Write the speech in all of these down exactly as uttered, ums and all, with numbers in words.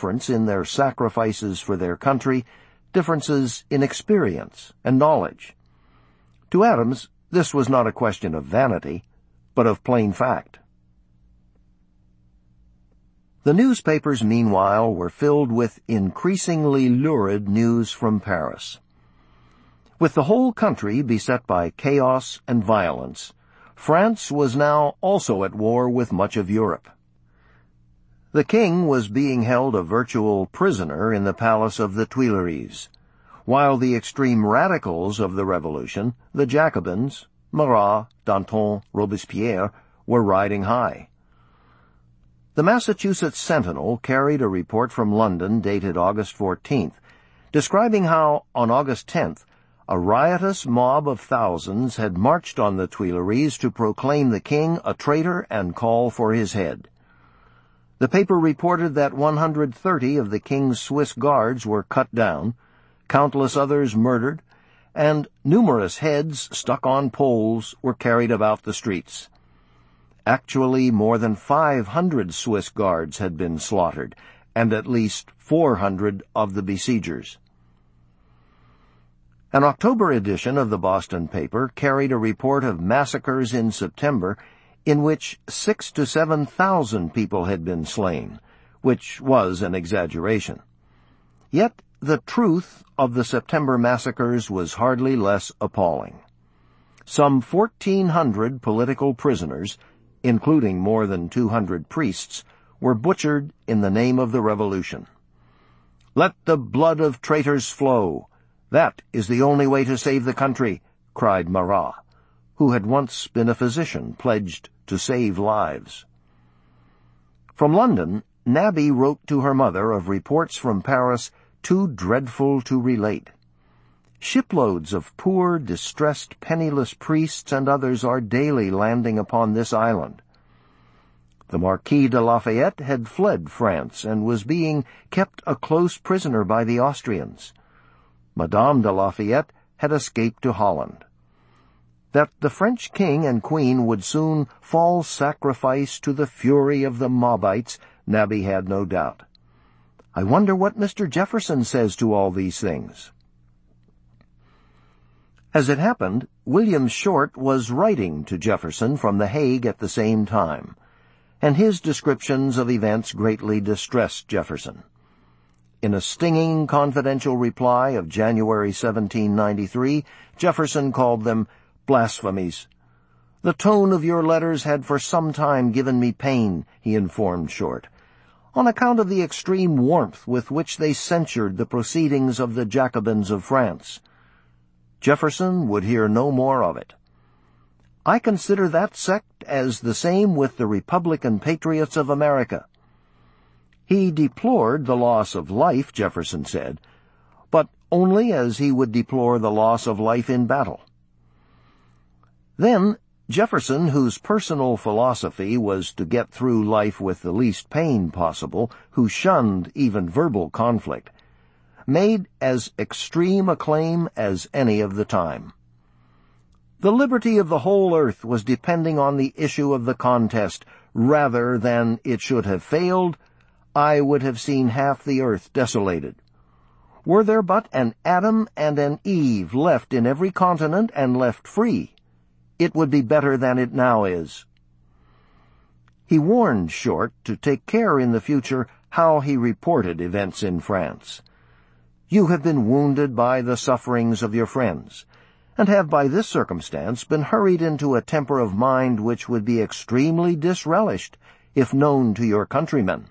difference in their sacrifices for their country, differences in experience and knowledge. To Adams, this was not a question of vanity, but of plain fact. The newspapers, meanwhile, were filled with increasingly lurid news from Paris. With the whole country beset by chaos and violence, France was now also at war with much of Europe. The king was being held a virtual prisoner in the palace of the Tuileries, while the extreme radicals of the revolution, the Jacobins, Marat, Danton, Robespierre, were riding high. The Massachusetts Sentinel carried a report from London dated August fourteenth, describing how, on August tenth, a riotous mob of thousands had marched on the Tuileries to proclaim the king a traitor and call for his head. The paper reported that one hundred thirty of the king's Swiss guards were cut down, countless others murdered, and numerous heads stuck on poles were carried about the streets. Actually, more than five hundred Swiss guards had been slaughtered, and at least four hundred of the besiegers. An October edition of the Boston paper carried a report of massacres in September in which six to seven thousand people had been slain, which was an exaggeration. Yet the truth of the September massacres was hardly less appalling. Some fourteen hundred political prisoners, including more than two hundred priests, were butchered in the name of the revolution. "Let the blood of traitors flow. That is the only way to save the country," cried Marat, who had once been a physician pledged to save lives. From London, Nabby wrote to her mother of reports from Paris too dreadful to relate. Shiploads of poor, distressed, penniless priests and others are daily landing upon this island. The Marquis de Lafayette had fled France and was being kept a close prisoner by the Austrians. Madame de Lafayette had escaped to Holland. That the French king and queen would soon fall sacrifice to the fury of the Mobites, Nabby had no doubt. I wonder what Mister Jefferson says to all these things. As it happened, William Short was writing to Jefferson from The Hague at the same time, and his descriptions of events greatly distressed Jefferson. In a stinging confidential reply of January seventeen ninety-three, Jefferson called them blasphemies. "The tone of your letters had for some time given me pain," he informed Short, "on account of the extreme warmth with which they censured the proceedings of the Jacobins of France." Jefferson would hear no more of it. "I consider that sect as the same with the Republican patriots of America." He deplored the loss of life, Jefferson said, but only as he would deplore the loss of life in battle. Then Jefferson, whose personal philosophy was to get through life with the least pain possible, who shunned even verbal conflict, made as extreme a claim as any of the time. The liberty of the whole earth was depending on the issue of the contest. Rather than it should have failed, I would have seen half the earth desolated. Were there but an Adam and an Eve left in every continent and left free, it would be better than it now is. He warned Short to take care in the future how he reported events in France. You have been wounded by the sufferings of your friends, and have by this circumstance been hurried into a temper of mind which would be extremely disrelished if known to your countrymen.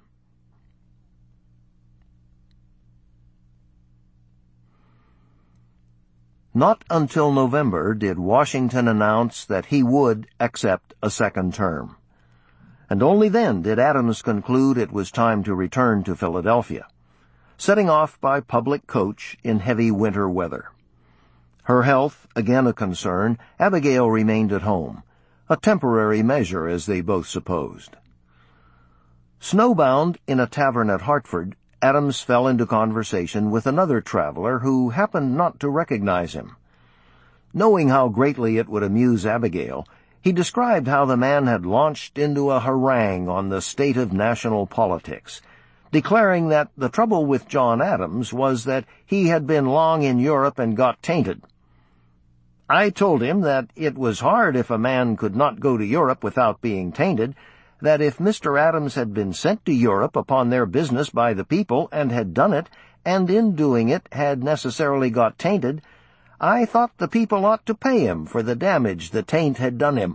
Not until November did Washington announce that he would accept a second term, and only then did Adams conclude it was time to return to Philadelphia, setting off by public coach in heavy winter weather. Her health, again a concern, Abigail remained at home, a temporary measure as they both supposed. Snowbound in a tavern at Hartford, Adams fell into conversation with another traveler who happened not to recognize him. Knowing how greatly it would amuse Abigail, he described how the man had launched into a harangue on the state of national politics, declaring that the trouble with John Adams was that he had been long in Europe and got tainted. I told him that it was hard if a man could not go to Europe without being tainted, that if Mister Adams had been sent to Europe upon their business by the people and had done it, and in doing it had necessarily got tainted, I thought the people ought to pay him for the damage the taint had done him.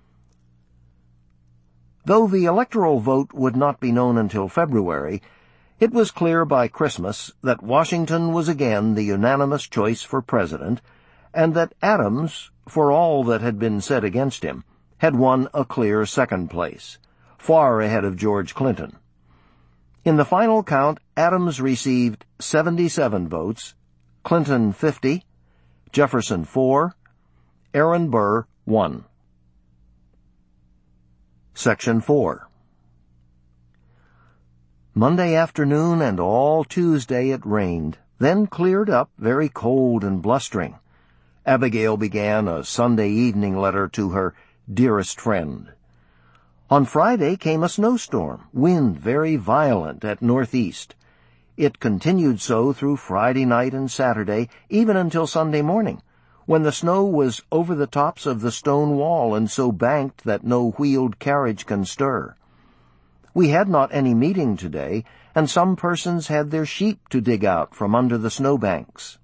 Though the electoral vote would not be known until February, it was clear by Christmas that Washington was again the unanimous choice for president, and that Adams, for all that had been said against him, had won a clear second place, far ahead of George Clinton. In the final count, Adams received seventy-seven votes, Clinton fifty, Jefferson four, Aaron Burr one. Section four. Monday afternoon and all Tuesday it rained, then cleared up, very cold and blustering. Abigail began a Sunday evening letter to her dearest friend. On Friday came a snowstorm, wind very violent at northeast. It continued so through Friday night and Saturday, even until Sunday morning, when the snow was over the tops of the stone wall and so banked that no wheeled carriage can stir. We had not any meeting today, and some persons had their sheep to dig out from under the snowbanks.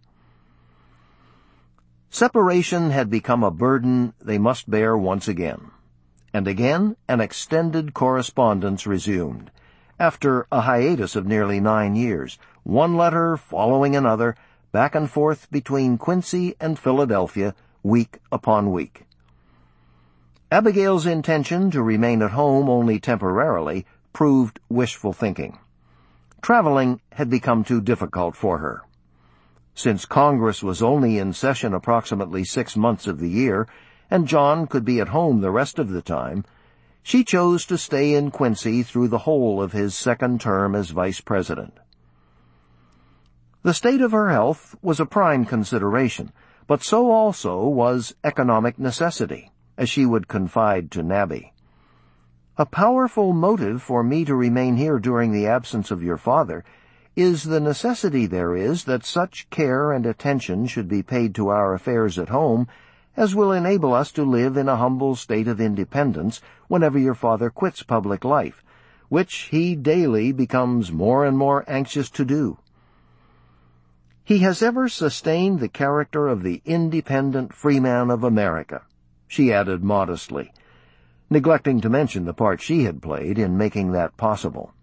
Separation had become a burden they must bear once again. And again an extended correspondence resumed, after a hiatus of nearly nine years, one letter following another, back and forth between Quincy and Philadelphia, week upon week. Abigail's intention to remain at home only temporarily proved wishful thinking. Traveling had become too difficult for her. Since Congress was only in session approximately six months of the year, and John could be at home the rest of the time, she chose to stay in Quincy through the whole of his second term as vice president. The state of her health was a prime consideration, but so also was economic necessity, as she would confide to Nabby. A powerful motive for me to remain here during the absence of your father is the necessity there is that such care and attention should be paid to our affairs at home as will enable us to live in a humble state of independence whenever your father quits public life, which he daily becomes more and more anxious to do. He has ever sustained the character of the independent freeman of America, she added modestly, neglecting to mention the part she had played in making that possible.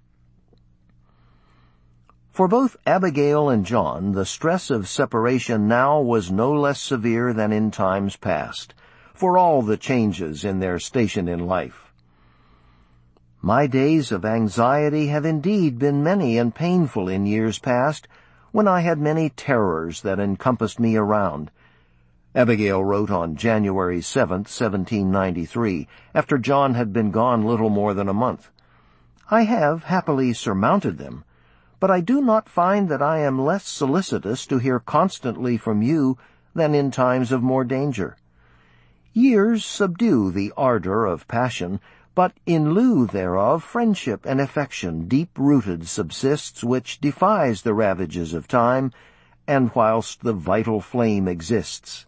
For both Abigail and John, the stress of separation now was no less severe than in times past, for all the changes in their station in life. My days of anxiety have indeed been many and painful in years past, when I had many terrors that encompassed me around, Abigail wrote on January seventh, seventeen ninety-three, after John had been gone little more than a month. I have happily surmounted them, but I do not find that I am less solicitous to hear constantly from you than in times of more danger. Years subdue the ardor of passion, but in lieu thereof friendship and affection deep-rooted subsists, which defies the ravages of time, and whilst the vital flame exists.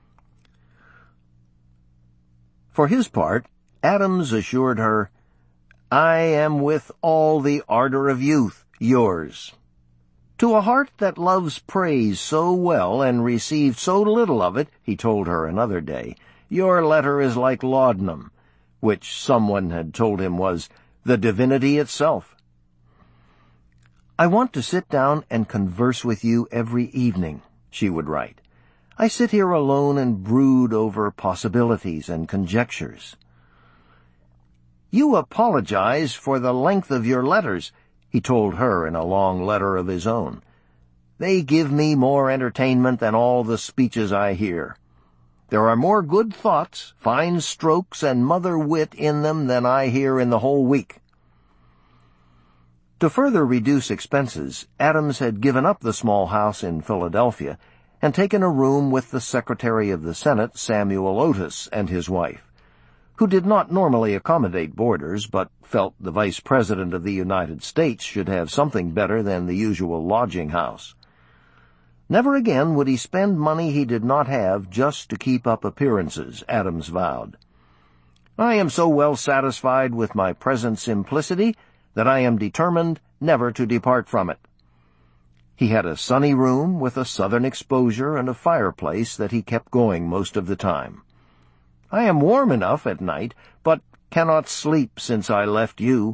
For his part, Adams assured her, I am with all the ardor of youth, yours. To a heart that loves praise so well and received so little of it, he told her another day, your letter is like laudanum, which someone had told him was the divinity itself. I want to sit down and converse with you every evening, she would write. I sit here alone and brood over possibilities and conjectures. You apologize for the length of your letters, he told her in a long letter of his own. They give me more entertainment than all the speeches I hear. There are more good thoughts, fine strokes, and mother wit in them than I hear in the whole week. To further reduce expenses, Adams had given up the small house in Philadelphia and taken a room with the Secretary of the Senate, Samuel Otis, and his wife, who did not normally accommodate boarders but felt the Vice President of the United States should have something better than the usual lodging house. Never again would he spend money he did not have just to keep up appearances, Adams vowed. "I am so well satisfied with my present simplicity that I am determined never to depart from it." He had a sunny room with a southern exposure and a fireplace that he kept going most of the time. "I am warm enough at night, but cannot sleep since I left you."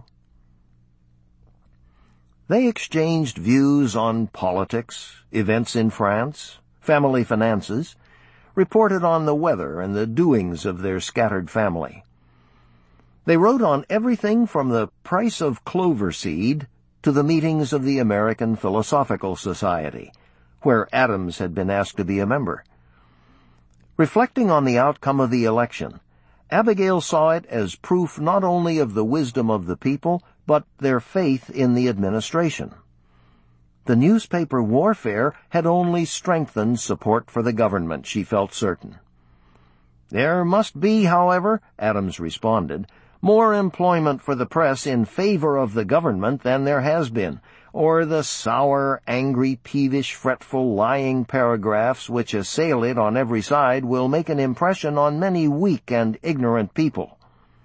They exchanged views on politics, events in France, family finances, reported on the weather and the doings of their scattered family. They wrote on everything from the price of clover seed to the meetings of the American Philosophical Society, where Adams had been asked to be a member. Reflecting on the outcome of the election, Abigail saw it as proof not only of the wisdom of the people, but their faith in the administration. The newspaper warfare had only strengthened support for the government, she felt certain. "There must be, however," Adams responded, "more employment for the press in favor of the government than there has been, or the sour, angry, peevish, fretful, lying paragraphs which assail it on every side will make an impression on many weak and ignorant people."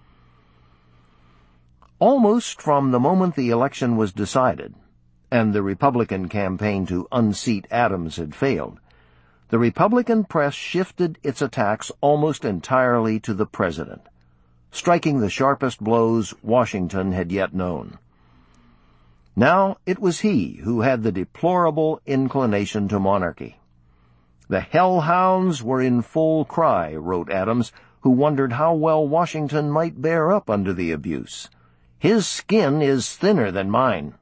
Almost from the moment the election was decided, and the Republican campaign to unseat Adams had failed, the Republican press shifted its attacks almost entirely to the president, striking the sharpest blows Washington had yet known. Now it was he who had the deplorable inclination to monarchy. "The hellhounds were in full cry," wrote Adams, who wondered how well Washington might bear up under the abuse. "His skin is thinner than mine."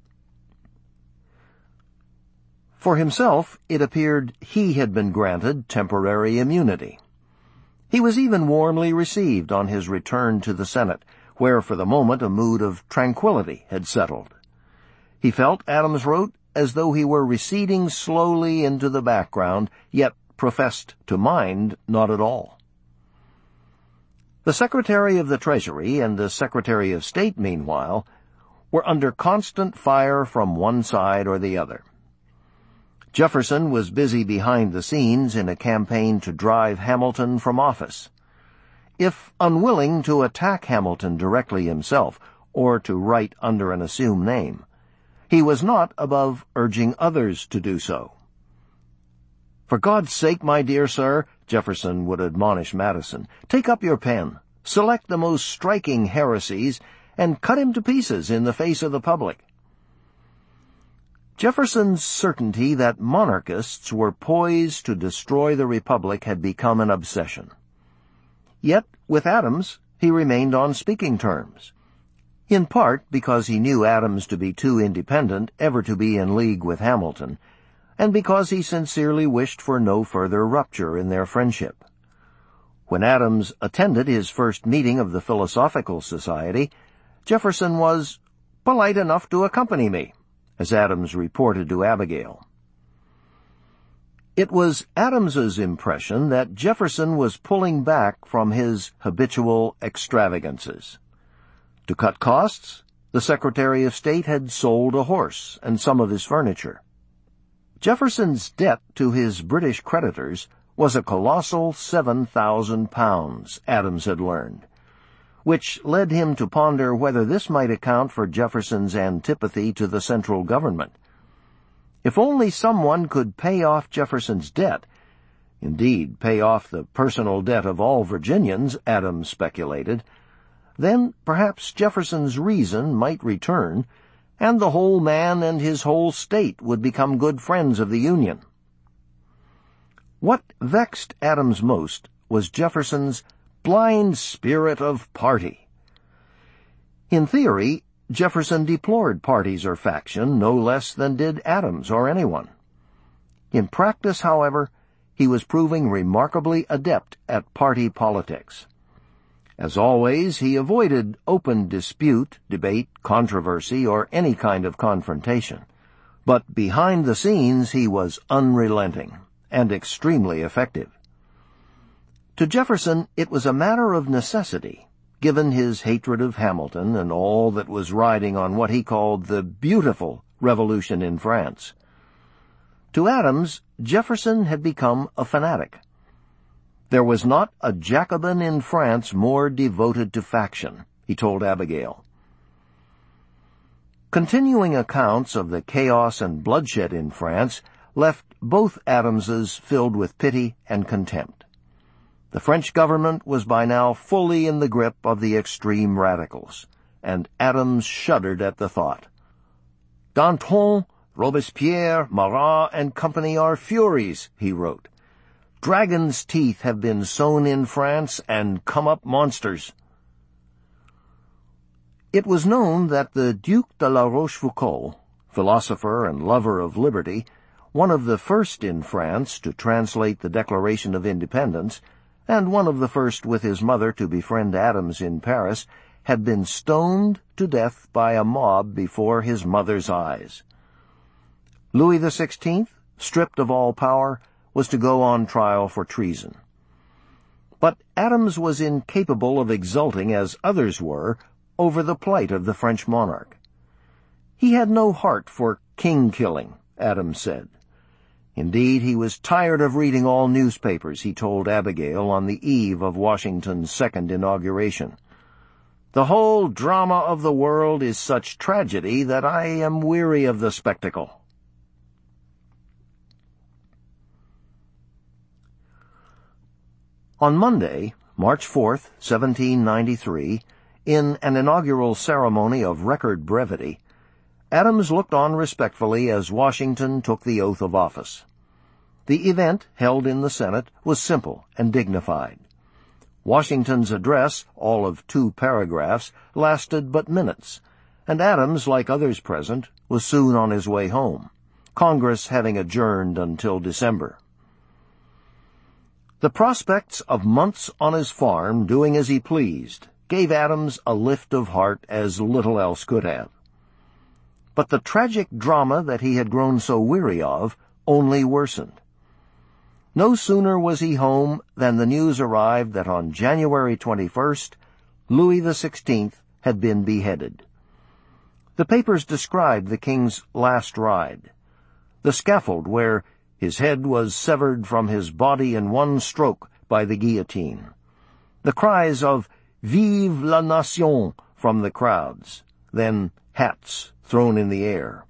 For himself, it appeared he had been granted temporary immunity. He was even warmly received on his return to the Senate, where for the moment a mood of tranquility had settled. He felt, Adams wrote, as though he were receding slowly into the background, yet professed to mind not at all. The Secretary of the Treasury and the Secretary of State, meanwhile, were under constant fire from one side or the other. Jefferson was busy behind the scenes in a campaign to drive Hamilton from office. If unwilling to attack Hamilton directly himself, or to write under an assumed name, he was not above urging others to do so. "For God's sake, my dear sir," Jefferson would admonish Madison, "take up your pen, select the most striking heresies, and cut him to pieces in the face of the public." Jefferson's certainty that monarchists were poised to destroy the Republic had become an obsession. Yet, with Adams, he remained on speaking terms, in part because he knew Adams to be too independent ever to be in league with Hamilton, and because he sincerely wished for no further rupture in their friendship. When Adams attended his first meeting of the Philosophical Society, Jefferson was polite enough to accompany me, as Adams reported to Abigail. It was Adams's impression that Jefferson was pulling back from his habitual extravagances. To cut costs, the Secretary of State had sold a horse and some of his furniture. Jefferson's debt to his British creditors was a colossal seven thousand pounds, Adams had learned, which led him to ponder whether this might account for Jefferson's antipathy to the central government. If only someone could pay off Jefferson's debt, indeed pay off the personal debt of all Virginians, Adams speculated, then perhaps Jefferson's reason might return, and the whole man and his whole state would become good friends of the Union. What vexed Adams most was Jefferson's blind spirit of party. In theory, Jefferson deplored parties or faction no less than did Adams or anyone. In practice, however, he was proving remarkably adept at party politics. As always, he avoided open dispute, debate, controversy, or any kind of confrontation. But behind the scenes he was unrelenting and extremely effective. To Jefferson, it was a matter of necessity, given his hatred of Hamilton and all that was riding on what he called the beautiful revolution in France. To Adams, Jefferson had become a fanatic. There was not a Jacobin in France more devoted to faction, he told Abigail. Continuing accounts of the chaos and bloodshed in France left both Adamses filled with pity and contempt. The French government was by now fully in the grip of the extreme radicals, and Adams shuddered at the thought. Danton, Robespierre, Marat, and company are furies, he wrote. Dragons' teeth have been sown in France and come up monsters. It was known that the Duc de la Rochefoucauld, philosopher and lover of liberty, one of the first in France to translate the Declaration of Independence, and one of the first with his mother to befriend Adams in Paris, had been stoned to death by a mob before his mother's eyes. Louis the Sixteenth, stripped of all power, was to go on trial for treason. But Adams was incapable of exulting, as others were, over the plight of the French monarch. He had no heart for king-killing, Adams said. Indeed, he was tired of reading all newspapers, he told Abigail on the eve of Washington's second inauguration. The whole drama of the world is such tragedy that I am weary of the spectacle. On Monday, March fourth, seventeen ninety-three, in an inaugural ceremony of record brevity, Adams looked on respectfully as Washington took the oath of office. The event, held in the Senate, was simple and dignified. Washington's address, all of two paragraphs, lasted but minutes, and Adams, like others present, was soon on his way home, Congress having adjourned until December. The prospects of months on his farm doing as he pleased gave Adams a lift of heart as little else could have. But the tragic drama that he had grown so weary of only worsened. No sooner was he home than the news arrived that on January twenty-first, Louis the Sixteenth had been beheaded. The papers described the king's last ride, the scaffold where his head was severed from his body in one stroke by the guillotine, the cries of "Vive la Nation" from the crowds, then hats thrown in the air.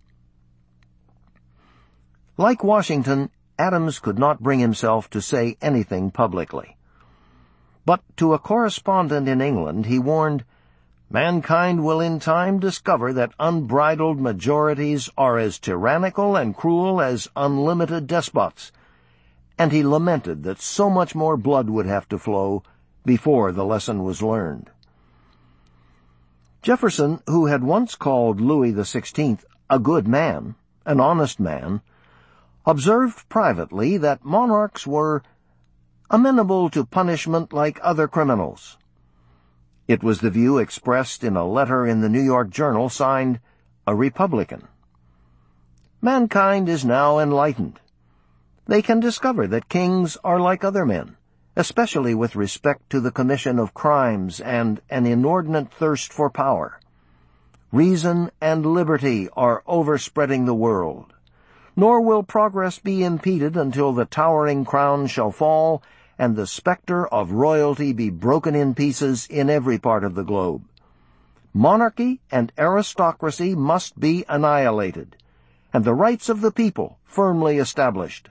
Like Washington, Adams could not bring himself to say anything publicly. But to a correspondent in England he warned, "Mankind will in time discover that unbridled majorities are as tyrannical and cruel as unlimited despots," and he lamented that so much more blood would have to flow before the lesson was learned. Jefferson, who had once called Louis the Sixteenth a good man, an honest man, observed privately that monarchs were amenable to punishment like other criminals. It was the view expressed in a letter in the New York Journal signed "A Republican." Mankind is now enlightened. They can discover that kings are like other men, especially with respect to the commission of crimes and an inordinate thirst for power. Reason and liberty are overspreading the world, nor will progress be impeded until the towering crown shall fall and the specter of royalty be broken in pieces in every part of the globe. Monarchy and aristocracy must be annihilated, and the rights of the people firmly established.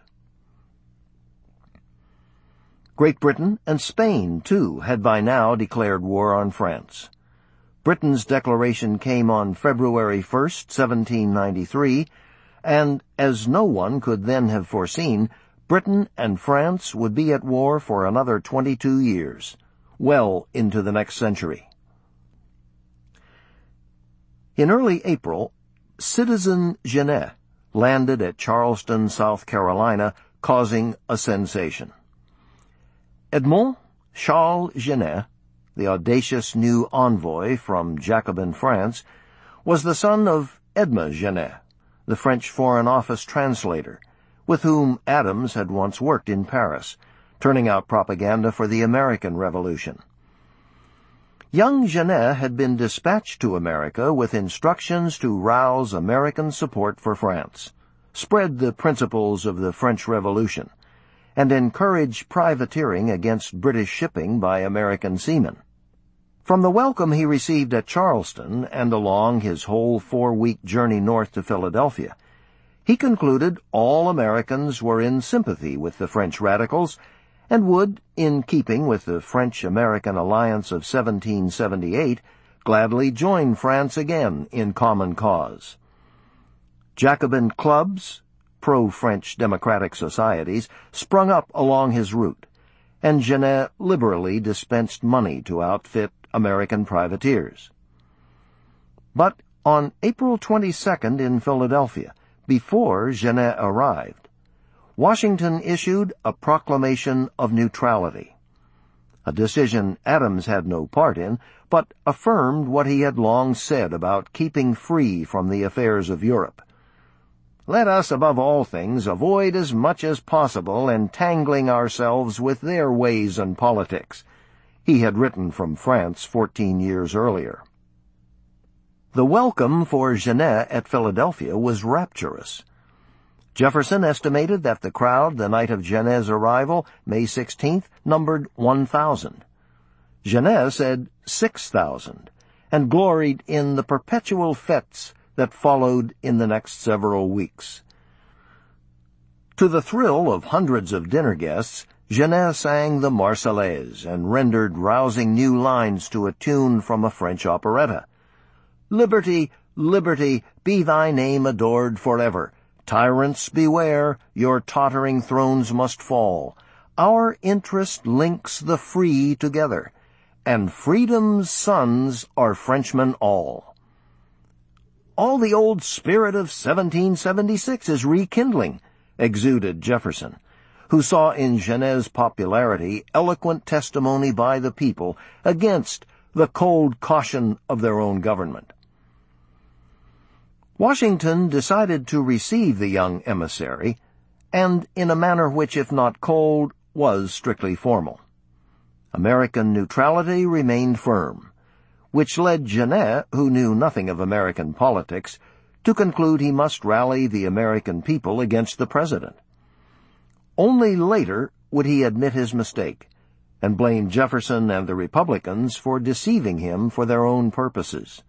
Great Britain and Spain, too, had by now declared war on France. Britain's declaration came on February first, seventeen ninety-three, and, as no one could then have foreseen, Britain and France would be at war for another twenty-two years, well into the next century. In early April, Citizen Genet landed at Charleston, South Carolina, causing a sensation. Edmond Charles Genet, the audacious new envoy from Jacobin France, was the son of Edme Genet, the French Foreign Office translator, with whom Adams had once worked in Paris, turning out propaganda for the American Revolution. Young Genet had been dispatched to America with instructions to rouse American support for France, spread the principles of the French Revolution, and encourage privateering against British shipping by American seamen. From the welcome he received at Charleston and along his whole four-week journey north to Philadelphia, he concluded all Americans were in sympathy with the French radicals and would, in keeping with the French-American alliance of seventeen seventy-eight, gladly join France again in common cause. Jacobin clubs, pro-French democratic societies, sprung up along his route, and Genet liberally dispensed money to outfit American privateers. But on April twenty-second in Philadelphia, before Genet arrived, Washington issued a proclamation of neutrality, a decision Adams had no part in, but affirmed what he had long said about keeping free from the affairs of Europe. "Let us, above all things, avoid as much as possible entangling ourselves with their ways and politics," he had written from France fourteen years earlier. The welcome for Genet at Philadelphia was rapturous. Jefferson estimated that the crowd the night of Genet's arrival, May sixteenth, numbered one thousand. Genet said six thousand, and gloried in the perpetual fêtes that followed in the next several weeks. To the thrill of hundreds of dinner guests, Genet sang the Marseillaise and rendered rousing new lines to a tune from a French operetta. "Liberty, liberty, be thy name adored forever. Tyrants beware, your tottering thrones must fall. Our interest links the free together, and freedom's sons are Frenchmen all." "All the old spirit of seventeen seventy-six is rekindling," exuded Jefferson, who saw in Genet's popularity eloquent testimony by the people against the cold caution of their own government. Washington decided to receive the young emissary, and in a manner which, if not cold, was strictly formal. American neutrality remained firm, which led Genet, who knew nothing of American politics, to conclude he must rally the American people against the president. Only later would he admit his mistake, and blame Jefferson and the Republicans for deceiving him for their own purposes.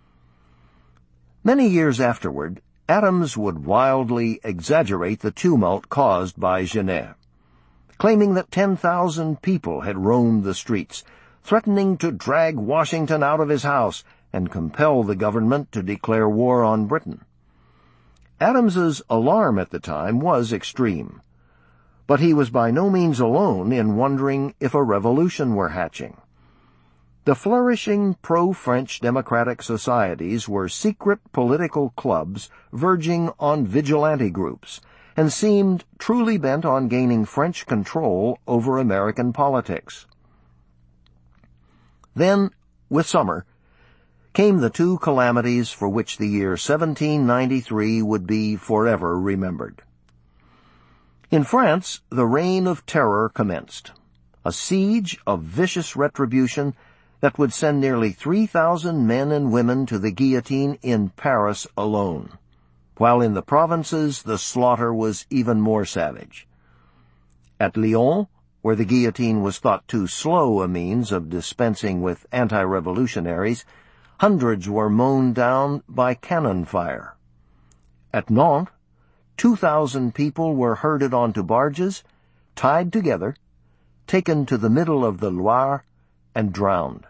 Many years afterward, Adams would wildly exaggerate the tumult caused by Genet, claiming that ten thousand people had roamed the streets, threatening to drag Washington out of his house and compel the government to declare war on Britain. Adams's alarm at the time was extreme, but he was by no means alone in wondering if a revolution were hatching. The flourishing pro-French democratic societies were secret political clubs verging on vigilante groups, and seemed truly bent on gaining French control over American politics. Then, with summer, came the two calamities for which the year seventeen ninety-three would be forever remembered. In France, the reign of terror commenced, a siege of vicious retribution that would send nearly three thousand men and women to the guillotine in Paris alone, while in the provinces the slaughter was even more savage. At Lyon, where the guillotine was thought too slow a means of dispensing with anti-revolutionaries, hundreds were mown down by cannon fire. At Nantes, two thousand people were herded onto barges, tied together, taken to the middle of the Loire, and drowned.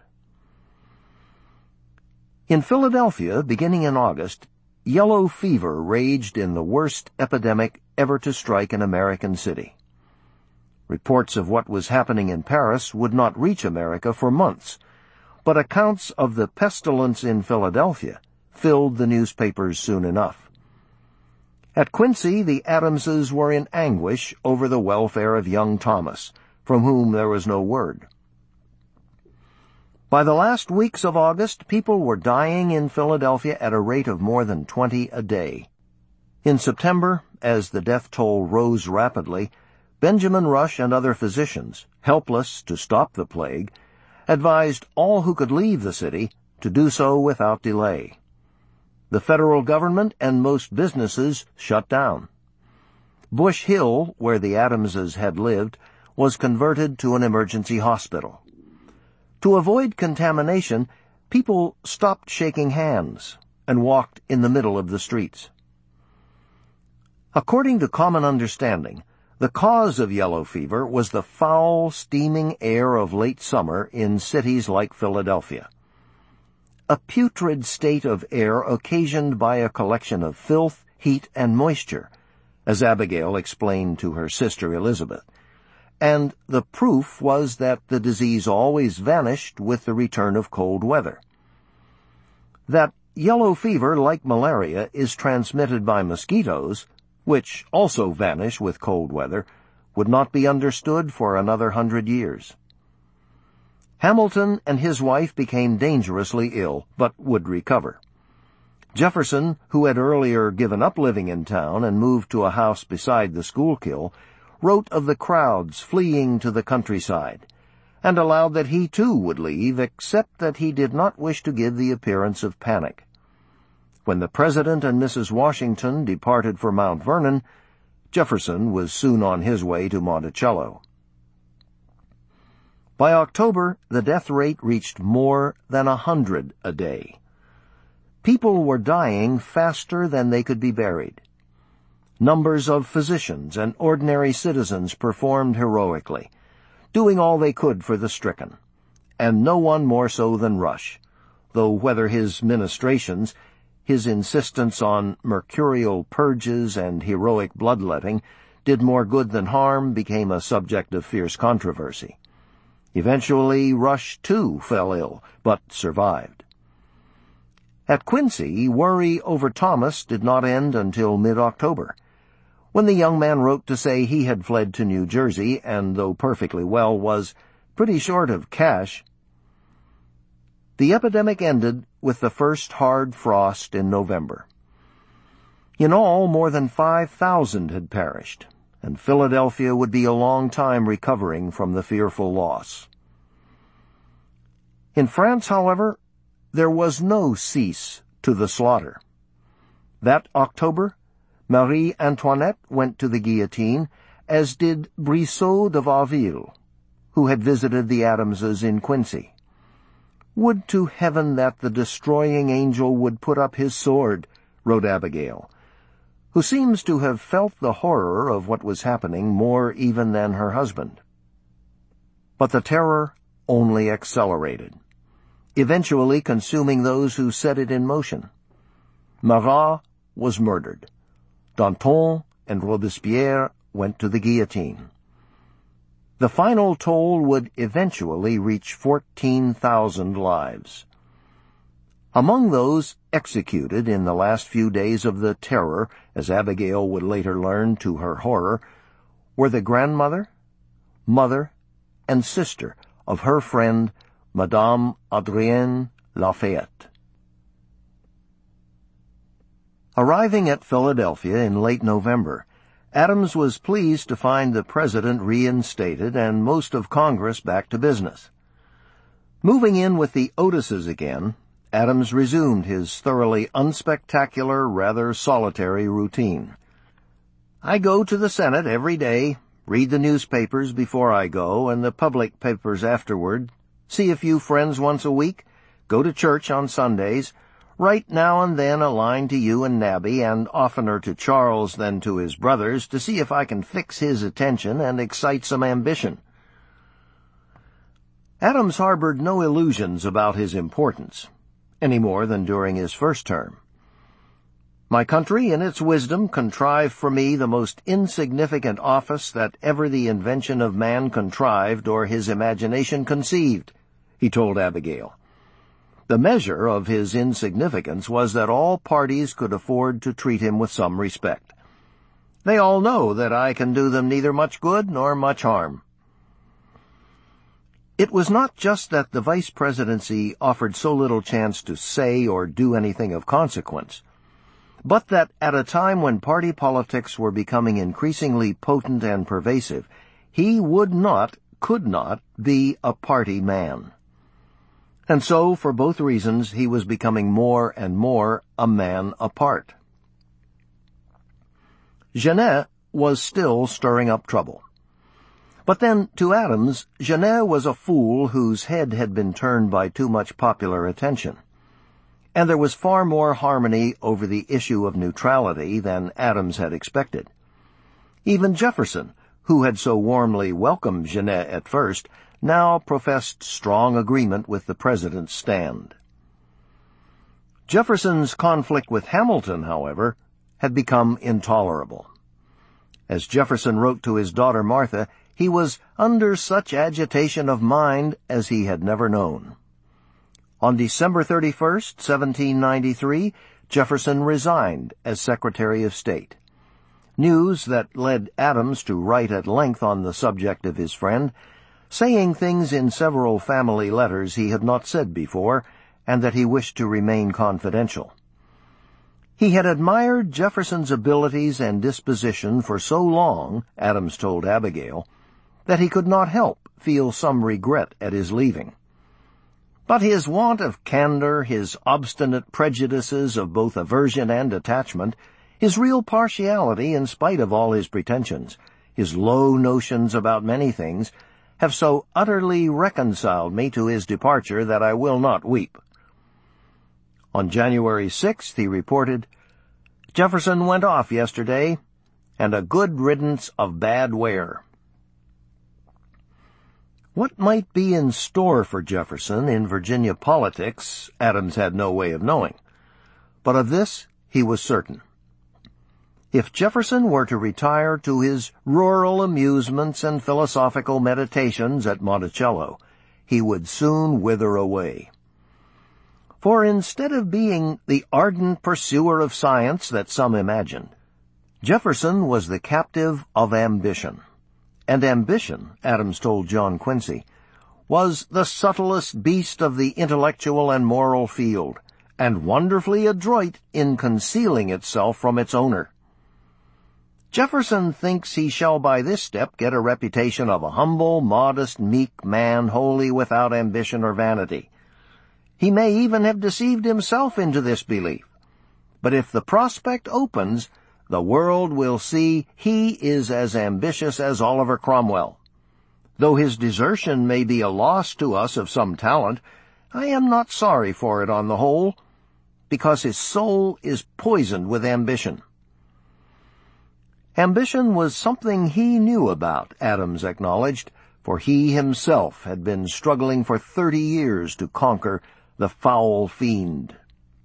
In Philadelphia, beginning in August, yellow fever raged in the worst epidemic ever to strike an American city. Reports of what was happening in Paris would not reach America for months, but accounts of the pestilence in Philadelphia filled the newspapers soon enough. At Quincy, the Adamses were in anguish over the welfare of young Thomas, from whom there was no word. By the last weeks of August, people were dying in Philadelphia at a rate of more than twenty a day. In September, as the death toll rose rapidly, Benjamin Rush and other physicians, helpless to stop the plague, advised all who could leave the city to do so without delay. The federal government and most businesses shut down. Bush Hill, where the Adamses had lived, was converted to an emergency hospital. To avoid contamination, people stopped shaking hands and walked in the middle of the streets. According to common understanding, the cause of yellow fever was the foul, steaming air of late summer in cities like Philadelphia. A putrid state of air occasioned by a collection of filth, heat, and moisture, as Abigail explained to her sister Elizabeth, and the proof was that the disease always vanished with the return of cold weather. That yellow fever, like malaria, is transmitted by mosquitoes, which also vanish with cold weather, would not be understood for another hundred years. Hamilton and his wife became dangerously ill, but would recover. Jefferson, who had earlier given up living in town and moved to a house beside the Schuylkill, wrote of the crowds fleeing to the countryside, and allowed that he too would leave, except that he did not wish to give the appearance of panic. When the President and Missus Washington departed for Mount Vernon, Jefferson was soon on his way to Monticello. By October, the death rate reached more than a hundred a day. People were dying faster than they could be buried. Numbers of physicians and ordinary citizens performed heroically, doing all they could for the stricken, and no one more so than Rush, though whether his ministrations, his insistence on mercurial purges and heroic bloodletting, did more good than harm became a subject of fierce controversy. Eventually, Rush, too, fell ill, but survived. At Quincy, worry over Thomas did not end until mid-October, when the young man wrote to say he had fled to New Jersey and, though perfectly well, was pretty short of cash. The epidemic ended with the first hard frost in November. In all, more than five thousand had perished, and Philadelphia would be a long time recovering from the fearful loss. In France, however, there was no cease to the slaughter. That October, Marie Antoinette went to the guillotine, as did Brissot de Warville, who had visited the Adamses in Quincy. "Would to heaven that the destroying angel would put up his sword," wrote Abigail, who seems to have felt the horror of what was happening more even than her husband. But the terror only accelerated, eventually consuming those who set it in motion. Marat was murdered. Danton and Robespierre went to the guillotine. The final toll would eventually reach fourteen thousand lives. Among those executed in the last few days of the terror, as Abigail would later learn to her horror, were the grandmother, mother, and sister of her friend Madame Adrienne Lafayette. Arriving at Philadelphia in late November, Adams was pleased to find the president reinstated and most of Congress back to business. Moving in with the Otises again, Adams resumed his thoroughly unspectacular, rather solitary routine. "I go to the Senate every day, read the newspapers before I go and the public papers afterward, see a few friends once a week, go to church on Sundays, write now and then a line to you and Nabby, and oftener to Charles than to his brothers, to see if I can fix his attention and excite some ambition." Adams harbored no illusions about his importance, any more than during his first term. "My country, in its wisdom, contrived for me the most insignificant office that ever the invention of man contrived or his imagination conceived," he told Abigail. The measure of his insignificance was that all parties could afford to treat him with some respect. "They all know that I can do them neither much good nor much harm." It was not just that the vice presidency offered so little chance to say or do anything of consequence, but that at a time when party politics were becoming increasingly potent and pervasive, he would not, could not, be a party man. And so, for both reasons, he was becoming more and more a man apart. Genet was still stirring up trouble. But then, to Adams, Genet was a fool whose head had been turned by too much popular attention. And there was far more harmony over the issue of neutrality than Adams had expected. Even Jefferson, who had so warmly welcomed Genet at first, now professed strong agreement with the president's stand. Jefferson's conflict with Hamilton, however, had become intolerable. As Jefferson wrote to his daughter Martha, he was under such agitation of mind as he had never known. On December thirty-first, seventeen ninety-three, Jefferson resigned as Secretary of State. News that led Adams to write at length on the subject of his friend, saying things in several family letters he had not said before, and that he wished to remain confidential. He had admired Jefferson's abilities and disposition for so long, Adams told Abigail, that he could not help feel some regret at his leaving. But his want of candor, his obstinate prejudices of both aversion and attachment, his real partiality in spite of all his pretensions, his low notions about many things, have so utterly reconciled me to his departure that I will not weep. On January sixth, he reported, "Jefferson went off yesterday, and a good riddance of bad wear." What might be in store for Jefferson in Virginia politics, Adams had no way of knowing. But of this he was certain. If Jefferson were to retire to his rural amusements and philosophical meditations at Monticello, he would soon wither away. For instead of being the ardent pursuer of science that some imagined, Jefferson was the captive of ambition. And ambition, Adams told John Quincy, was the subtlest beast of the intellectual and moral field, and wonderfully adroit in concealing itself from its owner. Jefferson thinks he shall by this step get a reputation of a humble, modest, meek man, wholly without ambition or vanity. He may even have deceived himself into this belief. But if the prospect opens, the world will see he is as ambitious as Oliver Cromwell. Though his desertion may be a loss to us of some talent, I am not sorry for it on the whole, because his soul is poisoned with ambition. Ambition was something he knew about, Adams acknowledged, for he himself had been struggling for thirty years to conquer the foul fiend.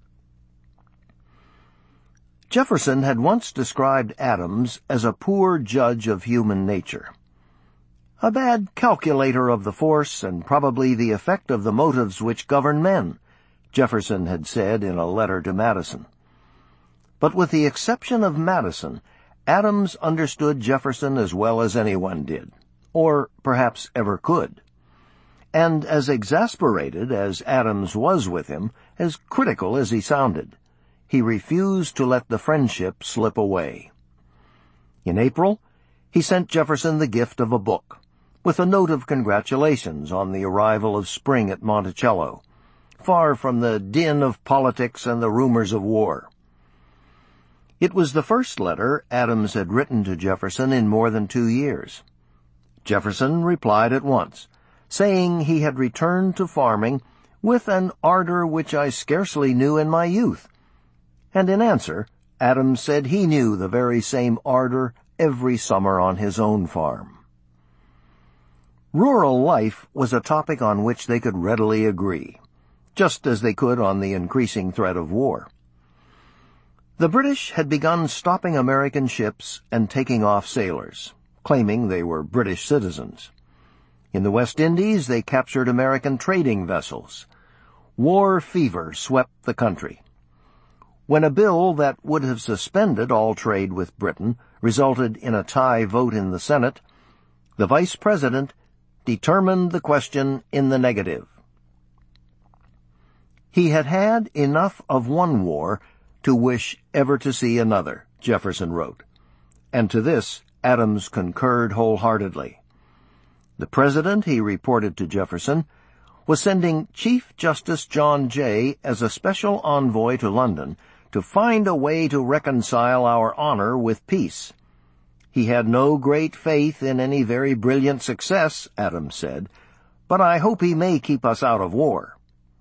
Jefferson had once described Adams as a poor judge of human nature. A bad calculator of the force and probably the effect of the motives which govern men, Jefferson had said in a letter to Madison. But with the exception of Madison, Adams understood Jefferson as well as anyone did, or perhaps ever could. And as exasperated as Adams was with him, as critical as he sounded, he refused to let the friendship slip away. In April, he sent Jefferson the gift of a book, with a note of congratulations on the arrival of spring at Monticello, far from the din of politics and the rumors of war. It was the first letter Adams had written to Jefferson in more than two years. Jefferson replied at once, saying he had returned to farming with an ardor which I scarcely knew in my youth. And in answer, Adams said he knew the very same ardor every summer on his own farm. Rural life was a topic on which they could readily agree, just as they could on the increasing threat of war. The British had begun stopping American ships and taking off sailors, claiming they were British citizens. In the West Indies, they captured American trading vessels. War fever swept the country. When a bill that would have suspended all trade with Britain resulted in a tie vote in the Senate, the Vice President determined the question in the negative. He had had enough of one war to wish ever to see another, Jefferson wrote. And to this, Adams concurred wholeheartedly. The President, he reported to Jefferson, was sending Chief Justice John Jay as a special envoy to London to find a way to reconcile our honor with peace. He had no great faith in any very brilliant success, Adams said, but I hope he may keep us out of war.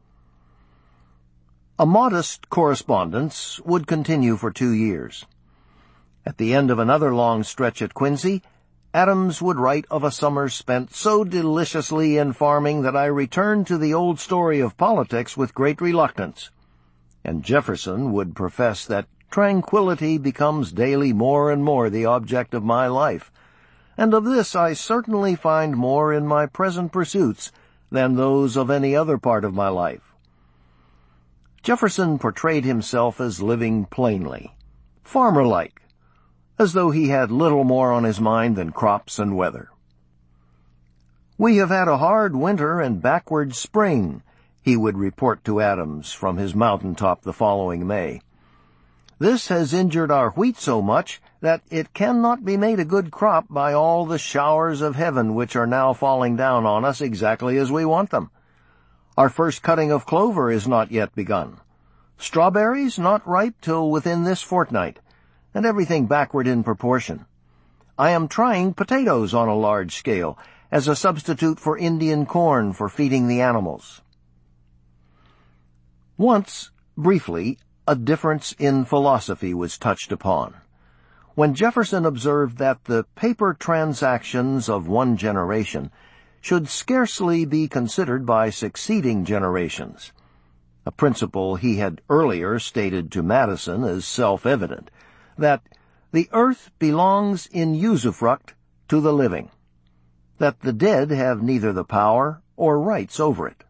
A modest correspondence would continue for two years. At the end of another long stretch at Quincy, Adams would write of a summer spent so deliciously in farming that I returned to the old story of politics with great reluctance. And Jefferson would profess that tranquility becomes daily more and more the object of my life, and of this I certainly find more in my present pursuits than those of any other part of my life. Jefferson portrayed himself as living plainly, farmer-like, as though he had little more on his mind than crops and weather. "We have had a hard winter and backward spring," he would report to Adams from his mountaintop the following May. "This has injured our wheat so much that it cannot be made a good crop by all the showers of heaven which are now falling down on us exactly as we want them. Our first cutting of clover is not yet begun. Strawberries not ripe till within this fortnight, and everything backward in proportion. I am trying potatoes on a large scale as a substitute for Indian corn for feeding the animals." Once, briefly, a difference in philosophy was touched upon. When Jefferson observed that the paper transactions of one generation should scarcely be considered by succeeding generations, a principle he had earlier stated to Madison as self-evident, that the earth belongs in usufruct to the living, that the dead have neither the power or rights over it.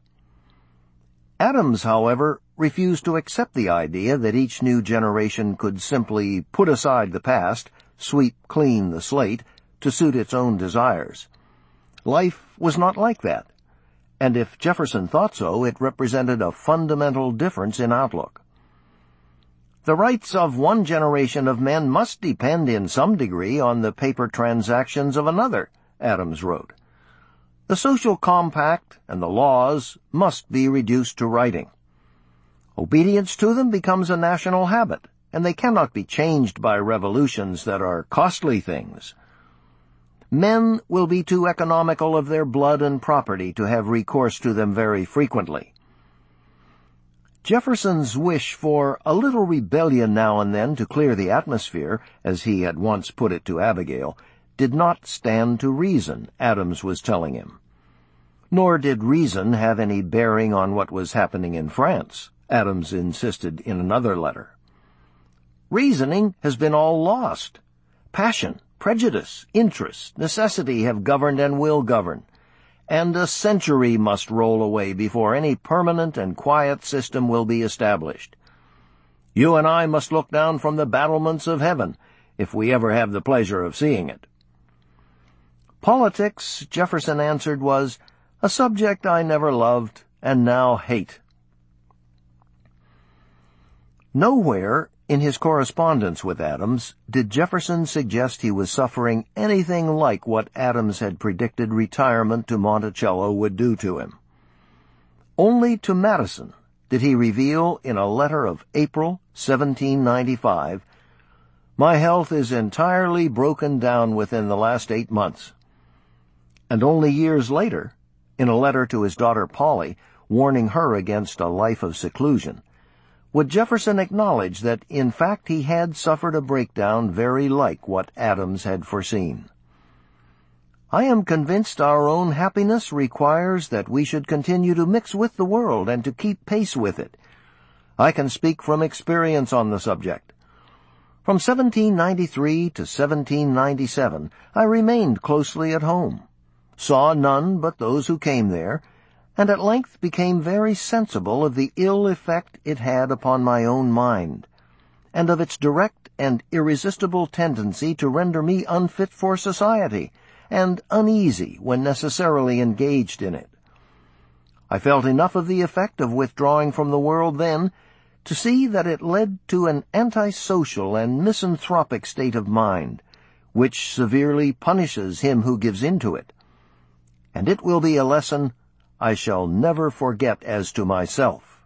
Adams, however, refused to accept the idea that each new generation could simply put aside the past, sweep clean the slate, to suit its own desires. Life was not like that, and if Jefferson thought so, it represented a fundamental difference in outlook. The rights of one generation of men must depend in some degree on the paper transactions of another, Adams wrote. The social compact and the laws must be reduced to writing. Obedience to them becomes a national habit, and they cannot be changed by revolutions that are costly things. Men will be too economical of their blood and property to have recourse to them very frequently. Jefferson's wish for a little rebellion now and then to clear the atmosphere, as he had once put it to Abigail, did not stand to reason, Adams was telling him. Nor did reason have any bearing on what was happening in France, Adams insisted in another letter. Reasoning has been all lost. Passion, prejudice, interest, necessity have governed and will govern, and a century must roll away before any permanent and quiet system will be established. You and I must look down from the battlements of heaven, if we ever have the pleasure of seeing it. Politics, Jefferson answered, was a subject I never loved and now hate. Nowhere in his correspondence with Adams did Jefferson suggest he was suffering anything like what Adams had predicted retirement to Monticello would do to him. Only to Madison did he reveal in a letter of April seventeen ninety-five, "My health is entirely broken down within the last eight months." And only years later, in a letter to his daughter Polly, warning her against a life of seclusion, would Jefferson acknowledge that in fact he had suffered a breakdown very like what Adams had foreseen. "I am convinced our own happiness requires that we should continue to mix with the world and to keep pace with it. I can speak from experience on the subject. From seventeen ninety-three to seventeen ninety-seven I remained closely at home, saw none but those who came there, and at length became very sensible of the ill effect it had upon my own mind, and of its direct and irresistible tendency to render me unfit for society, and uneasy when necessarily engaged in it. I felt enough of the effect of withdrawing from the world then to see that it led to an antisocial and misanthropic state of mind, which severely punishes him who gives in to it. And it will be a lesson I shall never forget as to myself.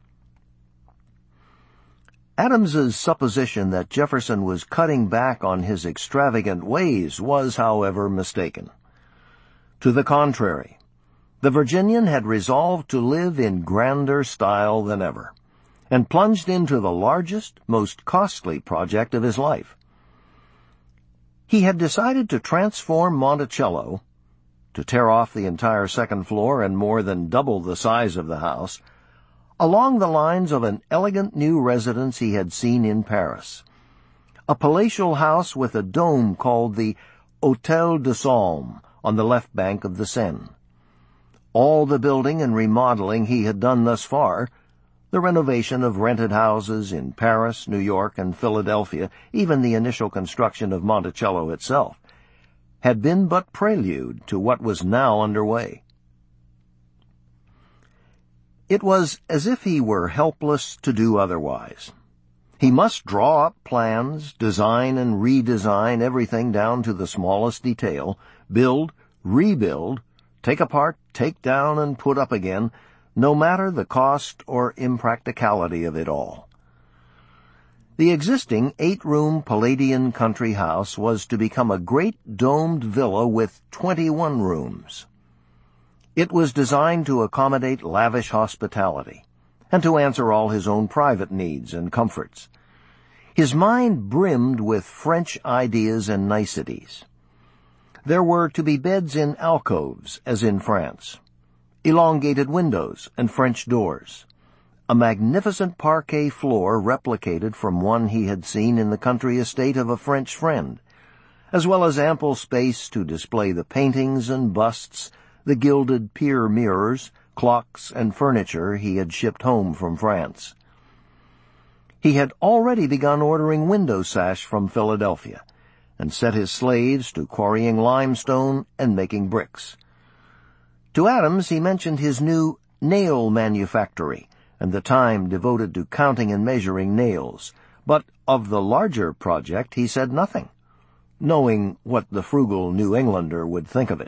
Adams's supposition that Jefferson was cutting back on his extravagant ways was, however, mistaken. To the contrary, the Virginian had resolved to live in grander style than ever, and plunged into the largest, most costly project of his life. He had decided to transform Monticello, to tear off the entire second floor and more than double the size of the house, along the lines of an elegant new residence he had seen in Paris, a palatial house with a dome called the Hôtel de Salm on the left bank of the Seine. All the building and remodeling he had done thus far, the renovation of rented houses in Paris, New York, and Philadelphia, even the initial construction of Monticello itself, had been but prelude to what was now underway. It was as if he were helpless to do otherwise. He must draw up plans, design and redesign everything down to the smallest detail, build, rebuild, take apart, take down, and put up again, no matter the cost or impracticality of it all. The existing eight-room Palladian country house was to become a great domed villa with twenty-one rooms. It was designed to accommodate lavish hospitality, and to answer all his own private needs and comforts. His mind brimmed with French ideas and niceties. There were to be beds in alcoves, as in France, elongated windows and French doors, a magnificent parquet floor replicated from one he had seen in the country estate of a French friend, as well as ample space to display the paintings and busts, the gilded pier mirrors, clocks, and furniture he had shipped home from France. He had already begun ordering window sash from Philadelphia, and set his slaves to quarrying limestone and making bricks. To Adams he mentioned his new nail manufactory and the time devoted to counting and measuring nails, but of the larger project he said nothing, knowing what the frugal New Englander would think of it.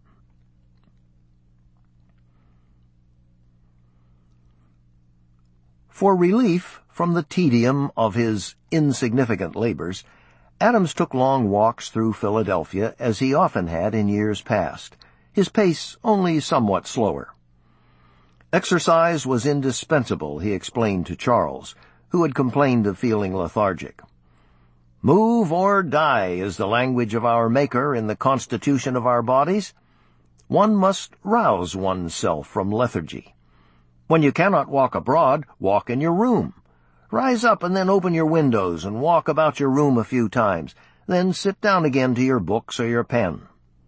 For relief from the tedium of his insignificant labors, Adams took long walks through Philadelphia, as he often had in years past, his pace only somewhat slower. Exercise was indispensable, he explained to Charles, who had complained of feeling lethargic. Move or die is the language of our Maker in the constitution of our bodies. One must rouse oneself from lethargy. When you cannot walk abroad, walk in your room. Rise up and then open your windows and walk about your room a few times, then sit down again to your books or your pen.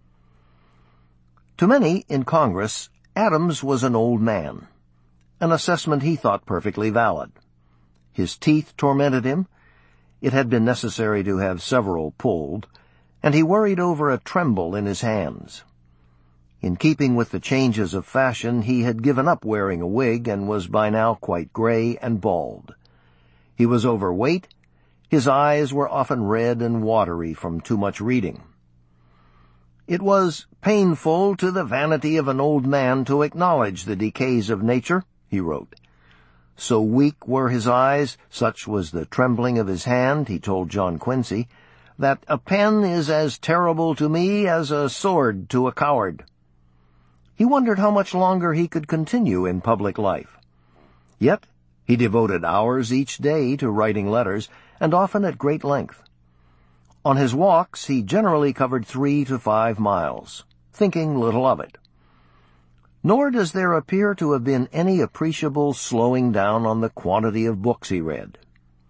To many in Congress, Adams was an old man, an assessment he thought perfectly valid. His teeth tormented him. It had been necessary to have several pulled, and he worried over a tremble in his hands. In keeping with the changes of fashion, he had given up wearing a wig and was by now quite gray and bald. He was overweight. His eyes were often red and watery from too much reading. It was painful to the vanity of an old man to acknowledge the decays of nature, he wrote. So weak were his eyes, such was the trembling of his hand, he told John Quincy, that a pen is as terrible to me as a sword to a coward. He wondered how much longer he could continue in public life. Yet he devoted hours each day to writing letters, and often at great length. On his walks he generally covered three to five miles, thinking little of it. Nor does there appear to have been any appreciable slowing down on the quantity of books he read.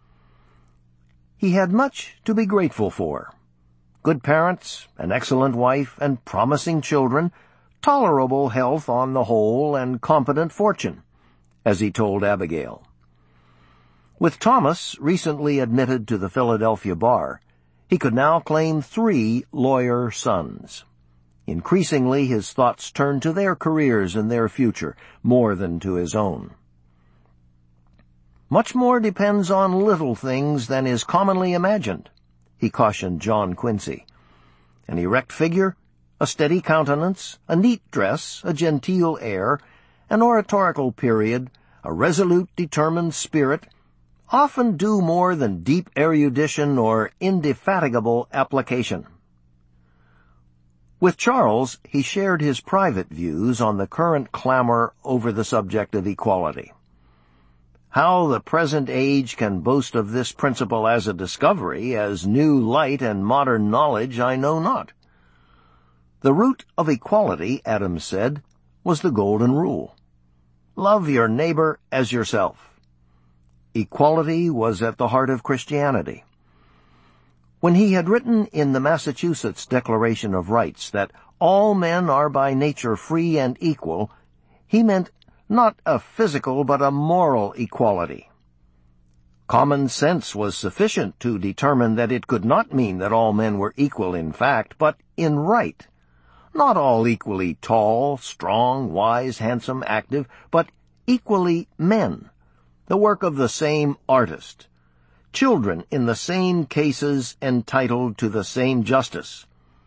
He had much to be grateful for. Good parents, an excellent wife, and promising children, tolerable health on the whole, and competent fortune, as he told Abigail. With Thomas recently admitted to the Philadelphia bar, he could now claim three lawyer sons. Increasingly his thoughts turned to their careers and their future, more than to his own. Much more depends on little things than is commonly imagined, he cautioned John Quincy. An erect figure, a steady countenance, a neat dress, a genteel air, an oratorical period, a resolute, determined spirit, often do more than deep erudition or indefatigable application. With Charles, he shared his private views on the current clamor over the subject of equality. How the present age can boast of this principle as a discovery, as new light and modern knowledge, I know not. The root of equality, Adams said, was the golden rule. Love your neighbor as yourself. Equality was at the heart of Christianity. When he had written in the Massachusetts Declaration of Rights that all men are by nature free and equal, he meant not a physical but a moral equality. Common sense was sufficient to determine that it could not mean that all men were equal in fact, but in right. Not all equally tall, strong, wise, handsome, active, but equally men, the work of the same artist, children in the same cases entitled to the same justice.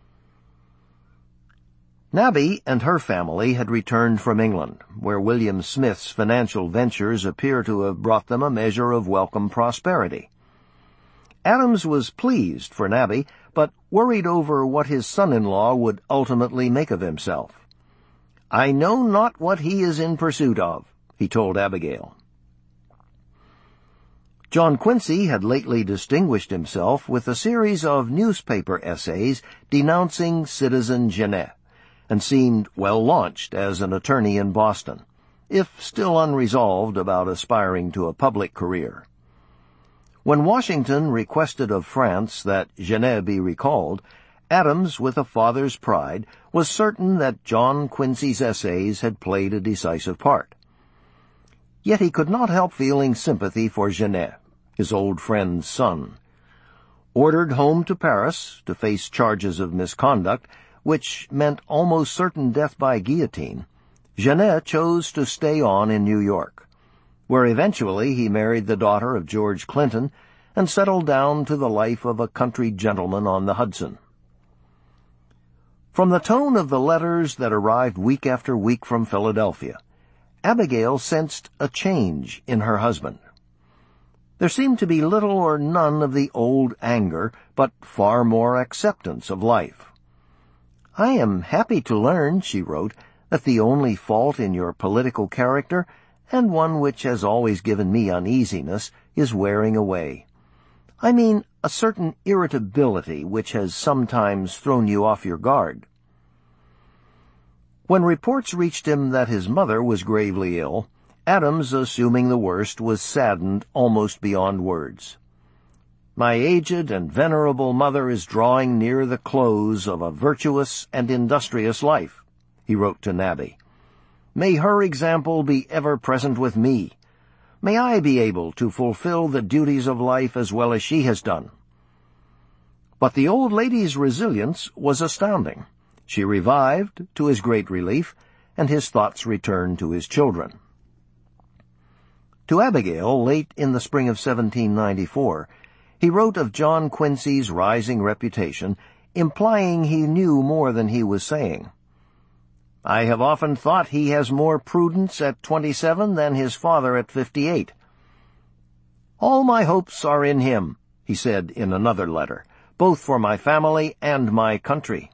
Nabby and her family had returned from England, where William Smith's financial ventures appear to have brought them a measure of welcome prosperity. Adams was pleased for Nabby, but worried over what his son-in-law would ultimately make of himself. "I know not what he is in pursuit of," he told Abigail. John Quincy had lately distinguished himself with a series of newspaper essays denouncing Citizen Genet, and seemed well launched as an attorney in Boston, if still unresolved about aspiring to a public career. When Washington requested of France that Genet be recalled, Adams, with a father's pride, was certain that John Quincy's essays had played a decisive part. Yet he could not help feeling sympathy for Genet, his old friend's son. Ordered home to Paris to face charges of misconduct, which meant almost certain death by guillotine, Genet chose to stay on in New York, where eventually he married the daughter of George Clinton and settled down to the life of a country gentleman on the Hudson. From the tone of the letters that arrived week after week from Philadelphia, Abigail sensed a change in her husband. There seemed to be little or none of the old anger, but far more acceptance of life. "I am happy to learn," she wrote, "that the only fault in your political character, and one which has always given me uneasiness, is wearing away. I mean a certain irritability which has sometimes thrown you off your guard." When reports reached him that his mother was gravely ill, Adams, assuming the worst, was saddened almost beyond words. "My aged and venerable mother is drawing near the close of a virtuous and industrious life," he wrote to Nabby. "May her example be ever present with me. May I be able to fulfill the duties of life as well as she has done." But the old lady's resilience was astounding. She revived, to his great relief, and his thoughts returned to his children. To Abigail, late in the spring of seventeen ninety-four, he wrote of John Quincy's rising reputation, implying he knew more than he was saying. "I have often thought he has more prudence at twenty-seven than his father at fifty-eight. All my hopes are in him," he said in another letter, "both for my family and my country."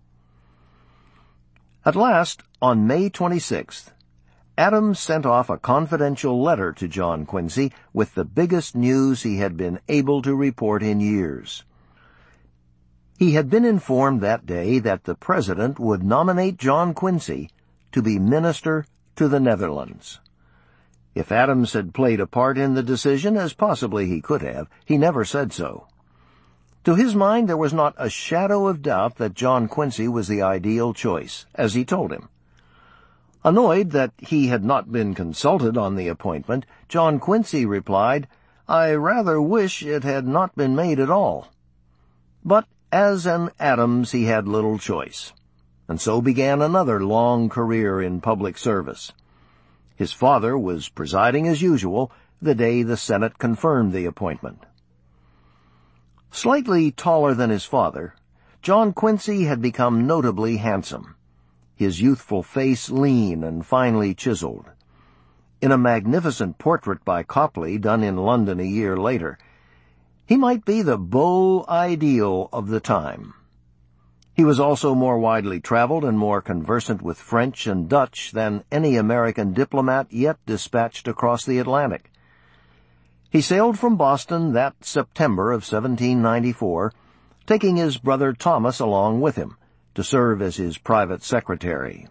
At last, on May twenty-sixth, Adams sent off a confidential letter to John Quincy with the biggest news he had been able to report in years. He had been informed that day that the President would nominate John Quincy to be minister to the Netherlands. If Adams had played a part in the decision, as possibly he could have, he never said so. To his mind there was not a shadow of doubt that John Quincy was the ideal choice, as he told him. Annoyed that he had not been consulted on the appointment, John Quincy replied, "I rather wish it had not been made at all." But as an Adams he had little choice, and so began another long career in public service. His father was presiding as usual, the day the Senate confirmed the appointment. Slightly taller than his father, John Quincy had become notably handsome, his youthful face lean and finely chiseled. In a magnificent portrait by Copley done in London a year later, he might be the beau ideal of the time. He was also more widely traveled and more conversant with French and Dutch than any American diplomat yet dispatched across the Atlantic. He sailed from Boston that September of seventeen ninety-four, taking his brother Thomas along with him to serve as his private secretary.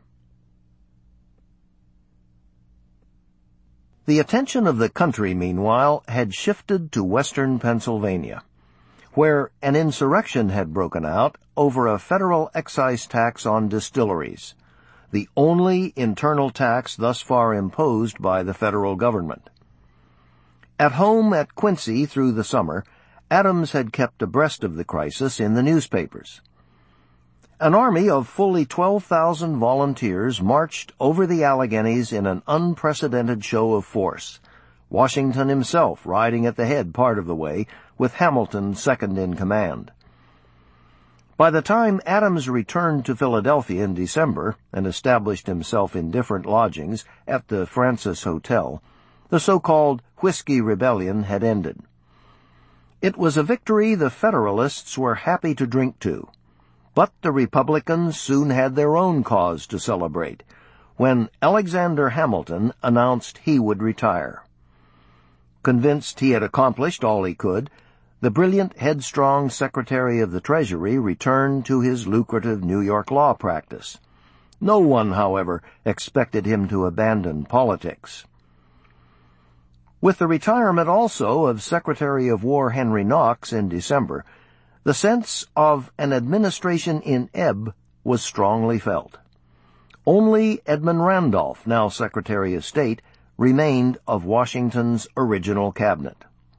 The attention of the country, meanwhile, had shifted to western Pennsylvania, where an insurrection had broken out over a federal excise tax on distilleries, the only internal tax thus far imposed by the federal government. At home at Quincy through the summer, Adams had kept abreast of the crisis in the newspapers. An army of fully twelve thousand volunteers marched over the Alleghenies in an unprecedented show of force, Washington himself riding at the head part of the way, with Hamilton second in command. By the time Adams returned to Philadelphia in December and established himself in different lodgings at the Francis Hotel, the so-called Whiskey Rebellion had ended. It was a victory the Federalists were happy to drink to, but the Republicans soon had their own cause to celebrate, when Alexander Hamilton announced he would retire. Convinced he had accomplished all he could, the brilliant, headstrong Secretary of the Treasury returned to his lucrative New York law practice. No one, however, expected him to abandon politics. With the retirement also of Secretary of War Henry Knox in December, the sense of an administration in ebb was strongly felt. Only Edmund Randolph, now Secretary of State, remained of Washington's original cabinet.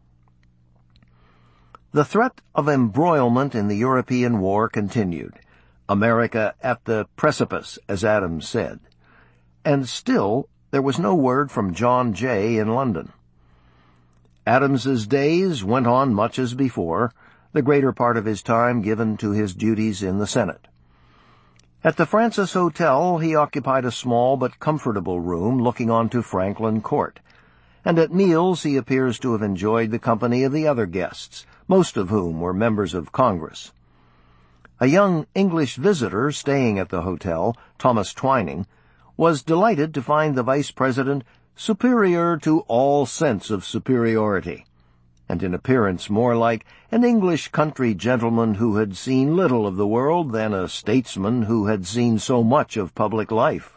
The threat of embroilment in the European war continued, America at the precipice, as Adams said. And still there was no word from John Jay in London. Adams's days went on much as before, the greater part of his time given to his duties in the Senate. At the Francis Hotel he occupied a small but comfortable room looking onto Franklin Court, and at meals he appears to have enjoyed the company of the other guests, most of whom were members of Congress. A young English visitor staying at the hotel, Thomas Twining, was delighted to find the Vice President superior to all sense of superiority, and in appearance more like an English country gentleman who had seen little of the world than a statesman who had seen so much of public life.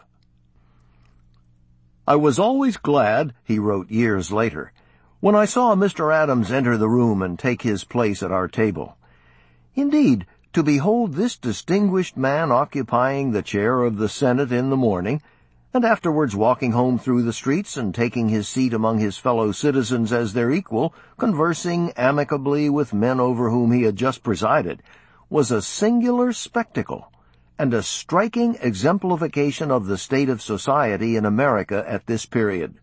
"I was always glad," he wrote years later, "when I saw Mister Adams enter the room and take his place at our table. Indeed, to behold this distinguished man occupying the chair of the Senate in the morning, and afterwards walking home through the streets and taking his seat among his fellow citizens as their equal, conversing amicably with men over whom he had just presided, was a singular spectacle, and a striking exemplification of the state of society in America at this period."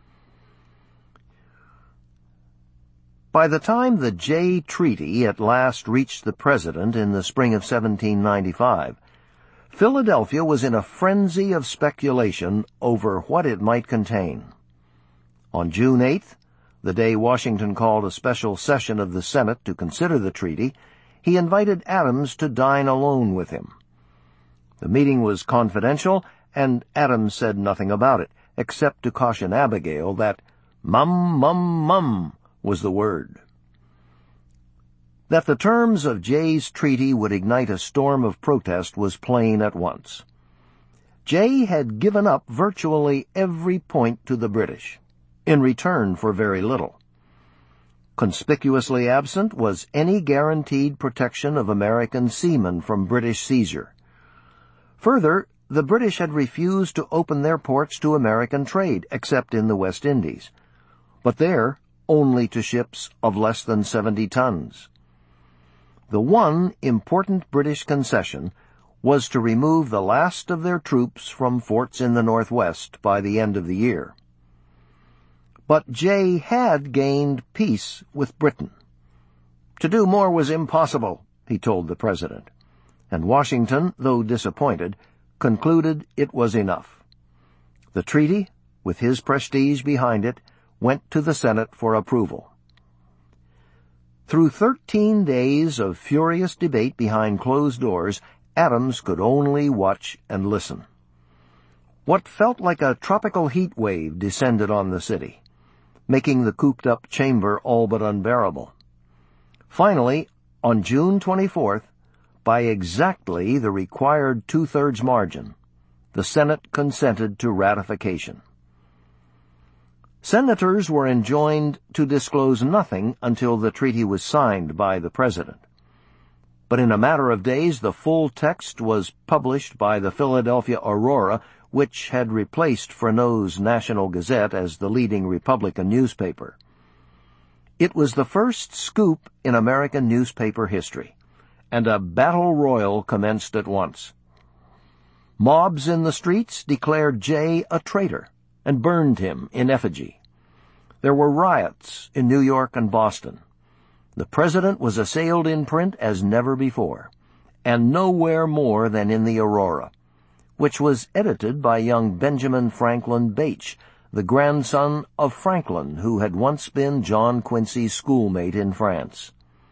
By the time the Jay Treaty at last reached the President in the spring of seventeen ninety-five, Philadelphia was in a frenzy of speculation over what it might contain. On June eighth, the day Washington called a special session of the Senate to consider the treaty, he invited Adams to dine alone with him. The meeting was confidential, and Adams said nothing about it, except to caution Abigail that mum, mum, mum was the word. That the terms of Jay's treaty would ignite a storm of protest was plain at once. Jay had given up virtually every point to the British, in return for very little. Conspicuously absent was any guaranteed protection of American seamen from British seizure. Further, the British had refused to open their ports to American trade, except in the West Indies, but there only to ships of less than seventy tons. The one important British concession was to remove the last of their troops from forts in the Northwest by the end of the year. But Jay had gained peace with Britain. To do more was impossible, he told the president, and Washington, though disappointed, concluded it was enough. The treaty, with his prestige behind it, went to the Senate for approval. Through thirteen days of furious debate behind closed doors, Adams could only watch and listen. What felt like a tropical heat wave descended on the city, making the cooped-up chamber all but unbearable. Finally, on June twenty-fourth, by exactly the required two-thirds margin, the Senate consented to ratification. Senators were enjoined to disclose nothing until the treaty was signed by the President. But in a matter of days, the full text was published by the Philadelphia Aurora, which had replaced Freneau's National Gazette as the leading Republican newspaper. It was the first scoop in American newspaper history, and a battle royal commenced at once. Mobs in the streets declared Jay a traitor and burned him in effigy. There were riots in New York and Boston. The president was assailed in print as never before, and nowhere more than in the Aurora, which was edited by young Benjamin Franklin Bache, the grandson of Franklin, who had once been John Quincy's schoolmate in France.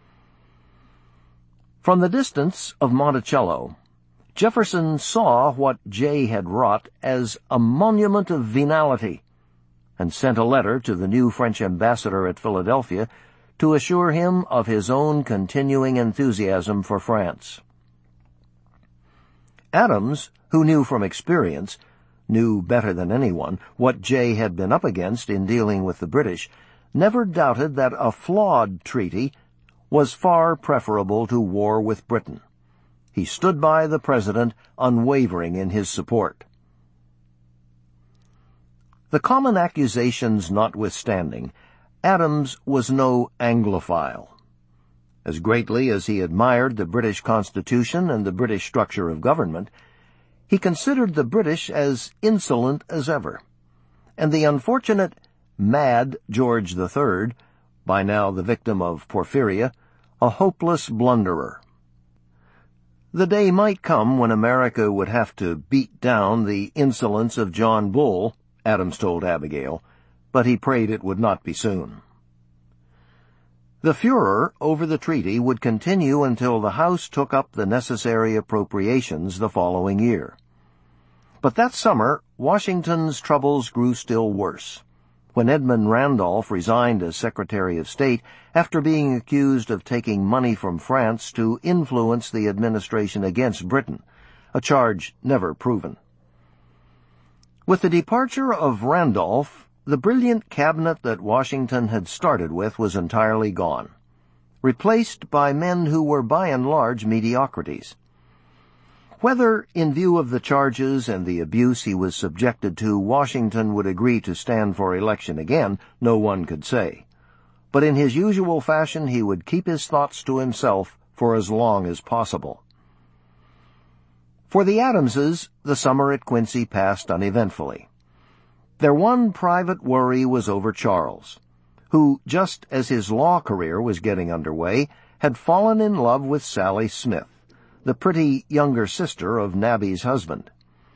From the distance of Monticello, Jefferson saw what Jay had wrought as a monument of venality, and sent a letter to the new French ambassador at Philadelphia to assure him of his own continuing enthusiasm for France. Adams, who knew from experience, knew better than anyone, what Jay had been up against in dealing with the British, never doubted that a flawed treaty was far preferable to war with Britain. He stood by the president, unwavering in his support. The common accusations notwithstanding, Adams was no Anglophile. As greatly as he admired the British Constitution and the British structure of government, he considered the British as insolent as ever, and the unfortunate mad George the Third, by now the victim of porphyria, a hopeless blunderer. The day might come when America would have to beat down the insolence of John Bull, Adams told Abigail, but he prayed it would not be soon. The furor over the treaty would continue until the House took up the necessary appropriations the following year. But that summer, Washington's troubles grew still worse, when Edmund Randolph resigned as Secretary of State after being accused of taking money from France to influence the administration against Britain, a charge never proven. With the departure of Randolph, the brilliant cabinet that Washington had started with was entirely gone, replaced by men who were by and large mediocrities. Whether, in view of the charges and the abuse he was subjected to, Washington would agree to stand for election again, no one could say. But in his usual fashion he would keep his thoughts to himself for as long as possible. For the Adamses, the summer at Quincy passed uneventfully. Their one private worry was over Charles, who, just as his law career was getting underway, had fallen in love with Sally Smith, the pretty younger sister of Nabby's husband.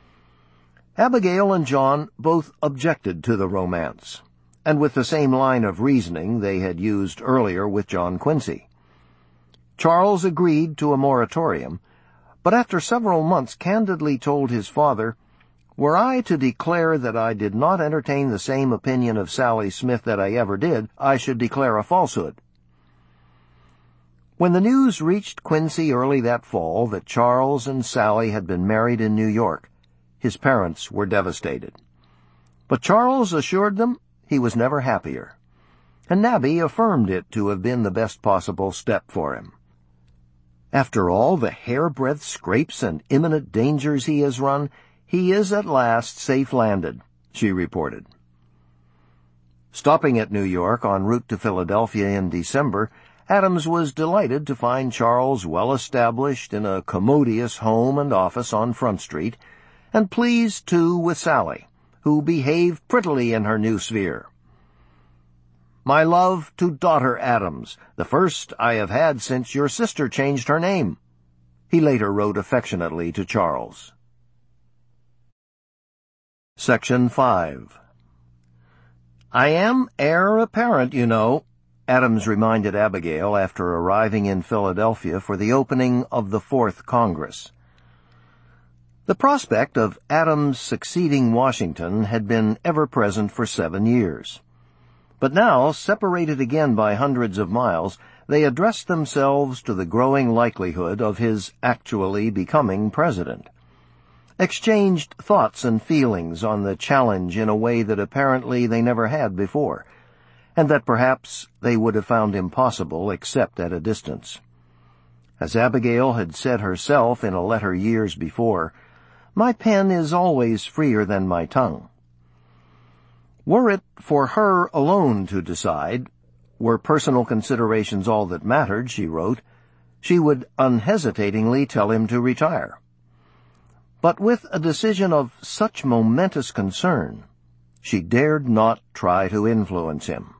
Abigail and John both objected to the romance, and with the same line of reasoning they had used earlier with John Quincy. Charles agreed to a moratorium, but after several months candidly told his father, "Were I to declare that I did not entertain the same opinion of Sally Smith that I ever did, I should declare a falsehood." When the news reached Quincy early that fall that Charles and Sally had been married in New York, his parents were devastated. But Charles assured them he was never happier, and Nabby affirmed it to have been the best possible step for him. "After all the hairbreadth scrapes and imminent dangers he has run, he is at last safe landed," she reported. Stopping at New York en route to Philadelphia in December, Adams was delighted to find Charles well established in a commodious home and office on Front Street, and pleased, too, with Sally, who behaved prettily in her new sphere. My love to daughter Adams, the first I have had since your sister changed her name." He later wrote affectionately to Charles. Section five. "I am heir apparent, you know," Adams reminded Abigail after arriving in Philadelphia for the opening of the Fourth Congress. The prospect of Adams succeeding Washington had been ever-present for seven years. But now, separated again by hundreds of miles, they addressed themselves to the growing likelihood of his actually becoming president. Exchanged thoughts and feelings on the challenge in a way that apparently they never had before, and that perhaps they would have found impossible except at a distance. As Abigail had said herself in a letter years before, "My pen is always freer than my tongue." Were it for her alone to decide, were personal considerations all that mattered, she wrote, she would unhesitatingly tell him to retire. But with a decision of such momentous concern, she dared not try to influence him.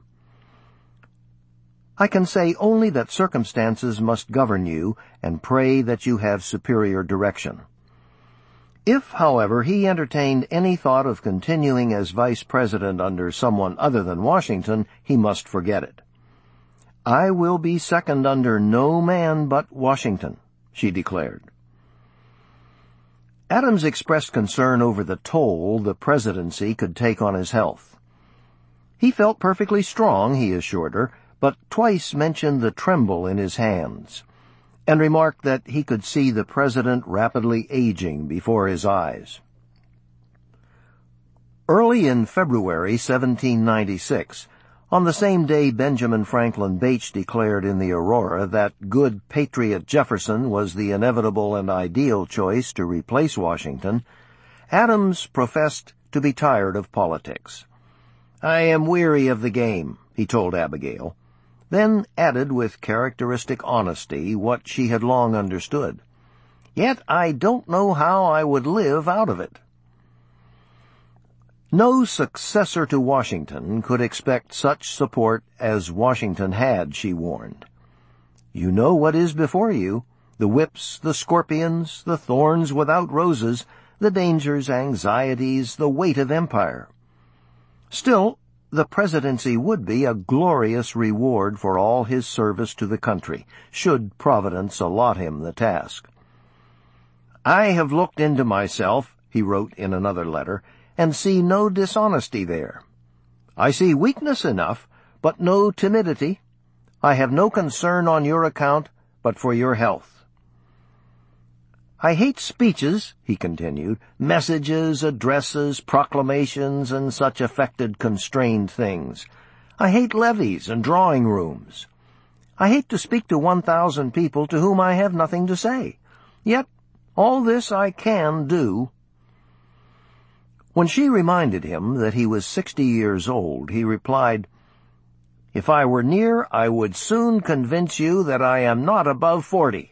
"I can say only that circumstances must govern you, and pray that you have superior direction." If, however, he entertained any thought of continuing as vice president under someone other than Washington, he must forget it. "I will be second under no man but Washington," she declared. Adams expressed concern over the toll the presidency could take on his health. He felt perfectly strong, he assured her, but twice mentioned the tremble in his hands, and remarked that he could see the president rapidly aging before his eyes. Early in February seventeen ninety-six, on the same day Benjamin Franklin Bache declared in the Aurora that good patriot Jefferson was the inevitable and ideal choice to replace Washington, Adams professed to be tired of politics. "I am weary of the game," he told Abigail, then added with characteristic honesty what she had long understood. "Yet I don't know how I would live out of it." No successor to Washington could expect such support as Washington had, she warned. "You know what is before you, the whips, the scorpions, the thorns without roses, the dangers, anxieties, the weight of empire. Still, the presidency would be a glorious reward for all his service to the country, should Providence allot him the task. I have looked into myself," he wrote in another letter, "and see no dishonesty there. I see weakness enough, but no timidity. I have no concern on your account, but for your health. I hate speeches," he continued, "messages, addresses, proclamations, and such affected, constrained things. I hate levees and drawing rooms. I hate to speak to one thousand people to whom I have nothing to say. Yet all this I can do." When she reminded him that he was sixty years old, he replied, "If I were near, I would soon convince you that I am not above forty."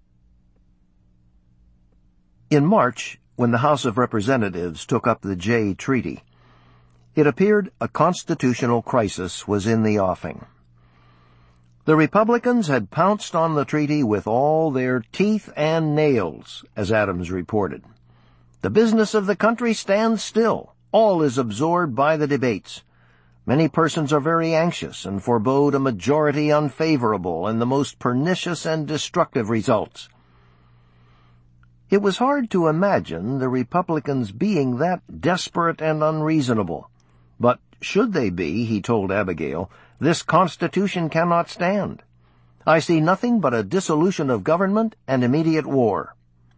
In March, when the House of Representatives took up the Jay Treaty, it appeared a constitutional crisis was in the offing. The Republicans had pounced on the treaty with all their teeth and nails, as Adams reported. The business of the country stands still. All is absorbed by the debates. Many persons are very anxious and forebode a majority unfavorable and the most pernicious and destructive results. It was hard to imagine the Republicans being that desperate and unreasonable. But should they be, he told Abigail, this Constitution cannot stand. I see nothing but a dissolution of government and immediate war.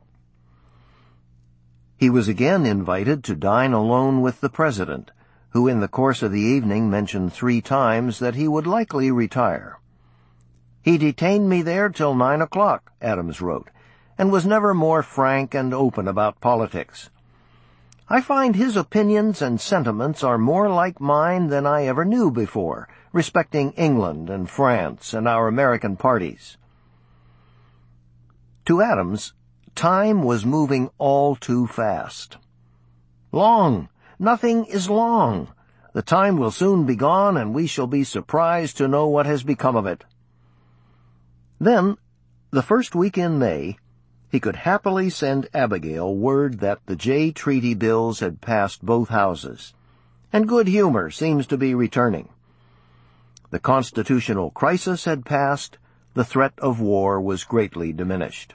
He was again invited to dine alone with the President, who in the course of the evening mentioned three times that he would likely retire. "He detained me there till nine o'clock," Adams wrote, "and was never more frank and open about politics. I find his opinions and sentiments are more like mine than I ever knew before, respecting England and France and our American parties." To Adams, time was moving all too fast. Long, nothing is long. The time will soon be gone, and we shall be surprised to know what has become of it." Then, the first week in May, he could happily send Abigail word that the Jay Treaty bills had passed both houses, and good humor seems to be returning. The constitutional crisis had passed, the threat of war was greatly diminished.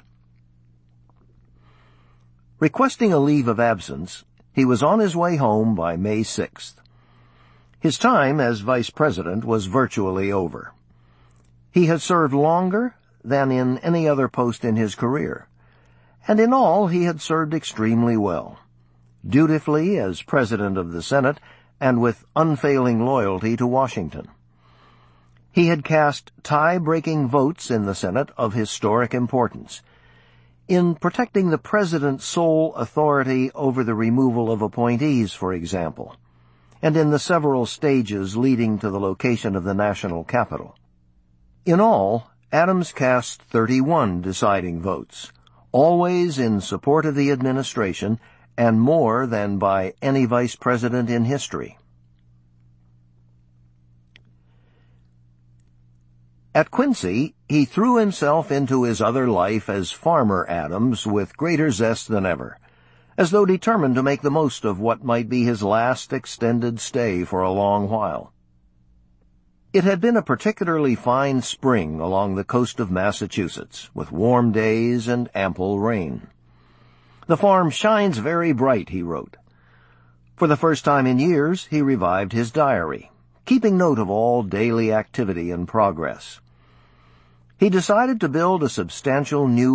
Requesting a leave of absence, he was on his way home by May sixth. His time as vice president was virtually over. He had served longer than in any other post in his career, and in all he had served extremely well, dutifully as president of the Senate and with unfailing loyalty to Washington. He had cast tie-breaking votes in the Senate of historic importance, in protecting the president's sole authority over the removal of appointees, for example, and in the several stages leading to the location of the national capital. In all, Adams cast thirty-one deciding votes, always in support of the administration, and more than by any vice president in history. At Quincy, he threw himself into his other life as Farmer Adams with greater zest than ever, as though determined to make the most of what might be his last extended stay for a long while. It had been a particularly fine spring along the coast of Massachusetts, with warm days and ample rain. "The farm shines very bright," he wrote. For the first time in years, he revived his diary, keeping note of all daily activity and progress. He decided to build a substantial new